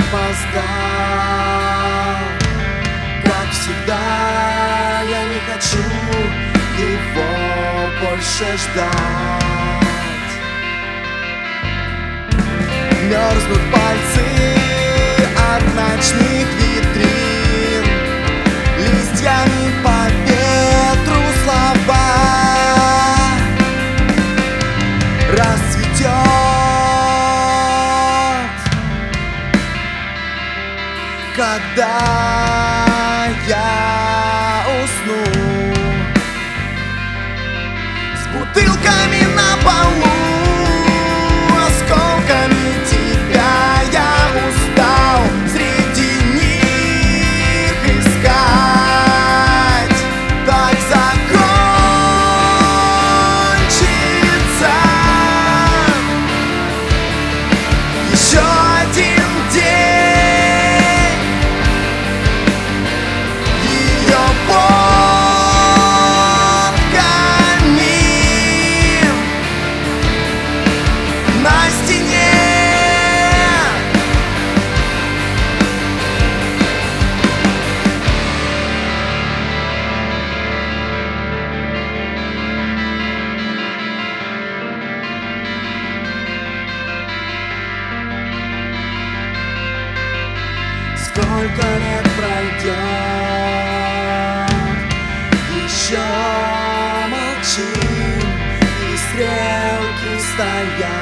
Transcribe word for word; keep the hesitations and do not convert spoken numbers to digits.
опоздал. Как всегда, я не хочу его больше ждать. Мерзнут пальцы от ночных витрин, листьями по ветру слова. Расцветет, когда я усну, с бутылками на полу, осколками тебя. Я устал среди них искать. Так закончится еще один день. Ее под камин на стене. Сколько лет пройдет, еще молчим, и стрелки стоят.